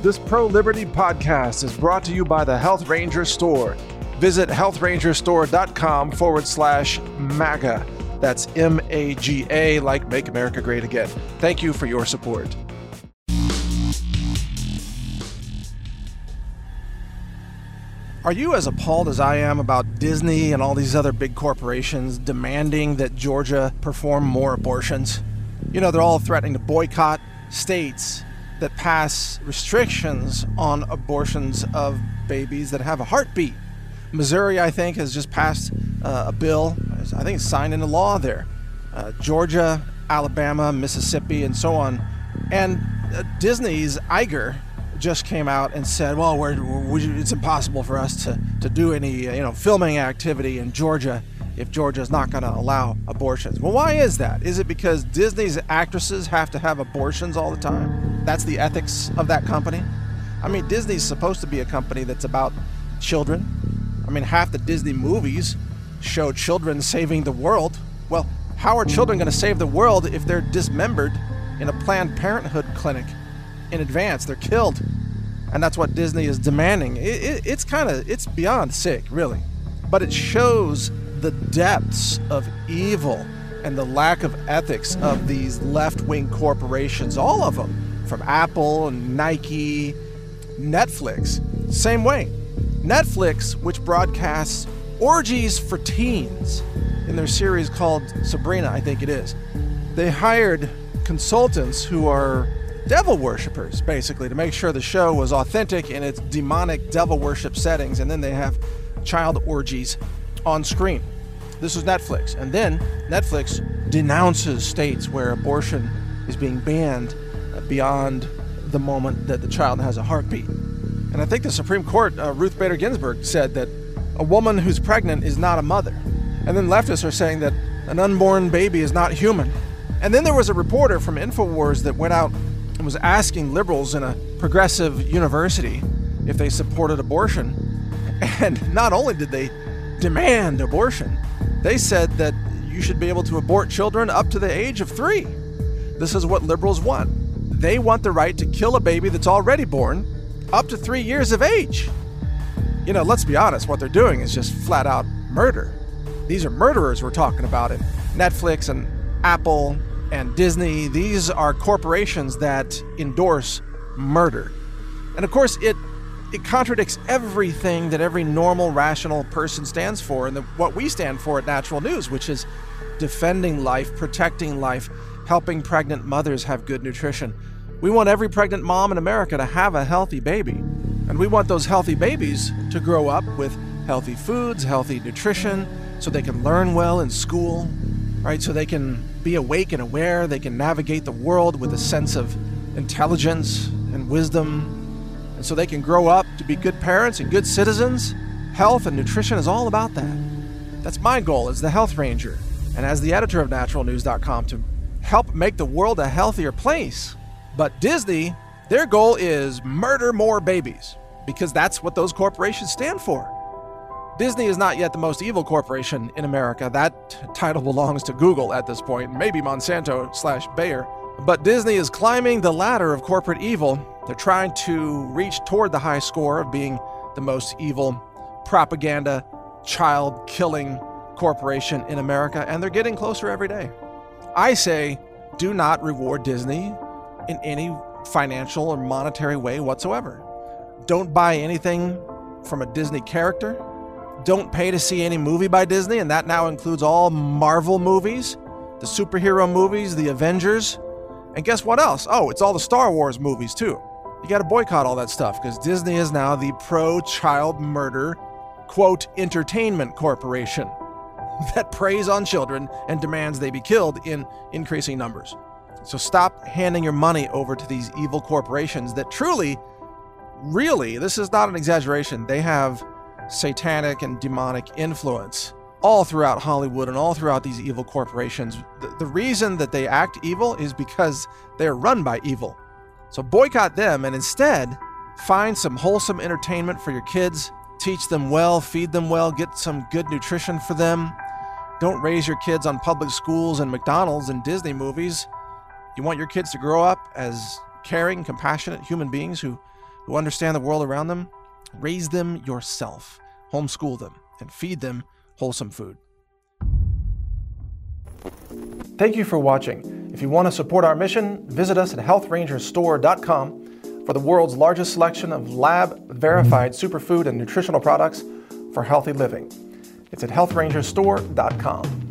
This pro-liberty podcast is brought to you by the Health Ranger Store. Visit healthrangerstore.com/MAGA. That's MAGA, like Make America Great Again. Thank you for your support. Are you as appalled as I am about Disney and all these other big corporations demanding that Georgia perform more abortions? You know, they're all threatening to boycott states that pass restrictions on abortions of babies that have a heartbeat. Missouri, I think, has just passed a bill. I think it's signed into law there. Georgia, Alabama, Mississippi, and so on. And Disney's Iger just came out and said, well, it's impossible for us to do any filming activity in Georgia if Georgia's not going to allow abortions. Well, why is that? Is it because Disney's actresses have to have abortions all the time? That's the ethics of that company? I mean, Disney's supposed to be a company that's about children. I mean, half the Disney movies show children saving the world. Well, how are children going to save the world if they're dismembered in a Planned Parenthood clinic in advance? They're killed. And that's what Disney is demanding. It's beyond sick, really. But it shows the depths of evil and the lack of ethics of these left-wing corporations, all of them, from Apple and Nike, Netflix, same way. Netflix, which broadcasts orgies for teens in their series called Sabrina, I think it is. They hired consultants who are devil worshippers, basically, to make sure the show was authentic in its demonic devil worship settings, and then they have child orgies on screen. This was Netflix. And then Netflix denounces states where abortion is being banned beyond the moment that the child has a heartbeat. And I think the Supreme Court, Ruth Bader Ginsburg, said that a woman who's pregnant is not a mother. And then leftists are saying that an unborn baby is not human. And then there was a reporter from InfoWars that went out and was asking liberals in a progressive university if they supported abortion. And not only did they demand abortion, they said that you should be able to abort children up to the age of 3. This is what liberals want. They want the right to kill a baby that's already born up to 3 years of age. You know, let's be honest, what they're doing is just flat out murder. These are murderers we're talking about. And Netflix and Apple and Disney, these are corporations that endorse murder. And of course, it contradicts everything that every normal, rational person stands for, and what we stand for at Natural News, which is defending life, protecting life, helping pregnant mothers have good nutrition. We want every pregnant mom in America to have a healthy baby. And we want those healthy babies to grow up with healthy foods, healthy nutrition, so they can learn well in school, right? So they can be awake and aware, they can navigate the world with a sense of intelligence and wisdom, and so they can grow up to be good parents and good citizens. Health and nutrition is all about that. That's my goal as the Health Ranger and as the editor of naturalnews.com, to help make the world a healthier place. But Disney, their goal is murder more babies, because that's what those corporations stand for. Disney is not yet the most evil corporation in America. That title belongs to Google at this point, maybe Monsanto/Bayer. But Disney is climbing the ladder of corporate evil. They're trying to reach toward the high score of being the most evil propaganda, child-killing corporation in America, and they're getting closer every day. I say, do not reward Disney in any financial or monetary way whatsoever. Don't buy anything from a Disney character. Don't pay to see any movie by Disney, and that now includes all Marvel movies, the superhero movies, the Avengers. And guess what else? Oh, it's all the Star Wars movies too. You got to boycott all that stuff, because Disney is now the pro-child murder, quote, entertainment corporation that preys on children and demands they be killed in increasing numbers. So stop handing your money over to these evil corporations that truly, really, this is not an exaggeration, they have satanic and demonic influence all throughout Hollywood and all throughout these evil corporations. The reason that they act evil is because they're run by evil. So boycott them and instead find some wholesome entertainment for your kids. Teach them well, feed them well, get some good nutrition for them. Don't raise your kids on public schools and McDonald's and Disney movies. You want your kids to grow up as caring, compassionate human beings who who understand the world around them. Raise them yourself, homeschool them, and feed them wholesome food. Thank you for watching. If you want to support our mission, visit us at healthrangerstore.com for the world's largest selection of lab-verified superfood and nutritional products for healthy living. It's at healthrangerstore.com.